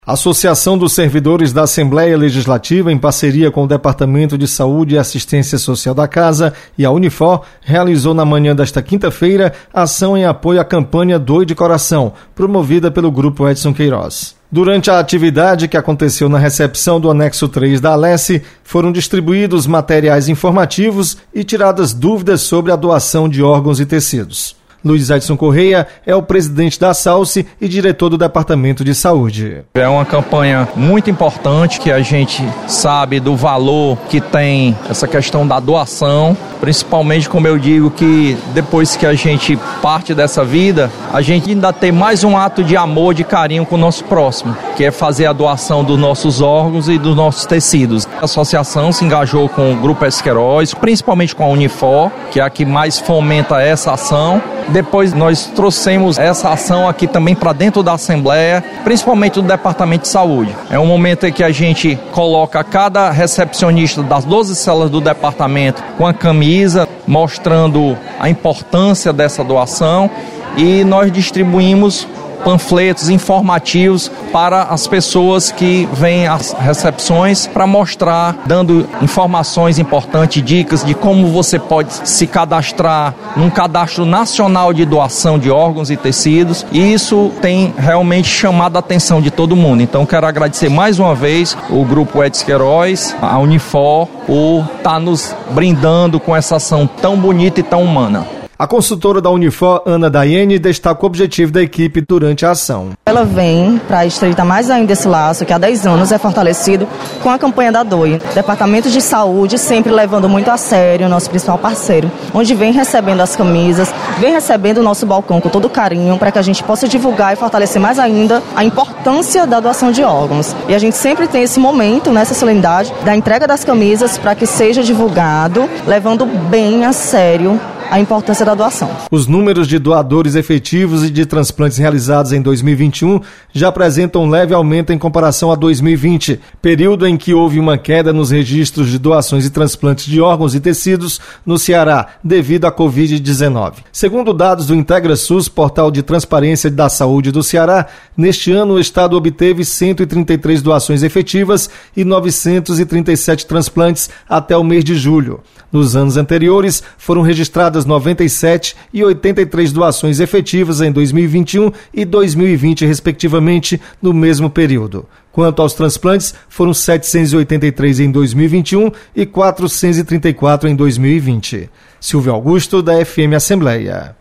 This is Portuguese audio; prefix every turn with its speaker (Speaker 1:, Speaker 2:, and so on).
Speaker 1: A Associação dos Servidores da Assembleia Legislativa, em parceria com o Departamento de Saúde e Assistência Social da Casa e a Unifor, realizou na manhã desta quinta-feira ação em apoio à campanha Doe de Coração, promovida pelo Grupo Edson Queiroz. Durante a atividade que aconteceu na recepção do anexo 3 da Alesse, foram distribuídos materiais informativos e tiradas dúvidas sobre a doação de órgãos e tecidos. Luiz Edson Correia é o presidente da SALSE e diretor do Departamento de Saúde.
Speaker 2: É uma campanha muito importante que a gente sabe do valor que tem essa questão da doação, principalmente, como eu digo, que depois que a gente parte dessa vida, a gente ainda tem mais um ato de amor, de carinho com o nosso próximo, que é fazer a doação dos nossos órgãos e dos nossos tecidos. A associação se engajou com o Grupo Edson Queiroz, principalmente com a Unifor, que é a que mais fomenta essa ação. Depois nós trouxemos essa ação aqui também para dentro da Assembleia, principalmente do Departamento de Saúde. É um momento em que a gente coloca cada recepcionista das 12 células do departamento com a camisa, mostrando a importância dessa doação, e nós distribuímos panfletos informativos para as pessoas que vêm às recepções para mostrar, dando informações importantes, dicas de como você pode se cadastrar num cadastro nacional de doação de órgãos e tecidos, e isso tem realmente chamado a atenção de todo mundo. Então quero agradecer mais uma vez o Grupo Edson Queiroz, a Unifor, por estar nos brindando com essa ação tão bonita e tão humana.
Speaker 1: A consultora da Unifor, Ana Daiane, destaca o objetivo da equipe durante a ação.
Speaker 3: Ela vem para estreitar mais ainda esse laço, que há 10 anos é fortalecido com a campanha da Doe. Departamento de Saúde sempre levando muito a sério o nosso principal parceiro, onde vem recebendo as camisas, vem recebendo o nosso balcão com todo carinho, para que a gente possa divulgar e fortalecer mais ainda a importância da doação de órgãos. E a gente sempre tem esse momento, nessa solenidade, da entrega das camisas para que seja divulgado, levando bem a sério a importância da doação.
Speaker 1: Os números de doadores efetivos e de transplantes realizados em 2021 já apresentam um leve aumento em comparação a 2020, período em que houve uma queda nos registros de doações e transplantes de órgãos e tecidos no Ceará, devido à Covid-19. Segundo dados do IntegraSUS, portal de transparência da saúde do Ceará, neste ano o estado obteve 133 doações efetivas e 937 transplantes até o mês de julho. Nos anos anteriores, foram registradas 97 e 83 doações efetivas em 2021 e 2020, respectivamente, no mesmo período. Quanto aos transplantes, foram 783 em 2021 e 434 em 2020. Silvio Augusto, da FM Assembleia.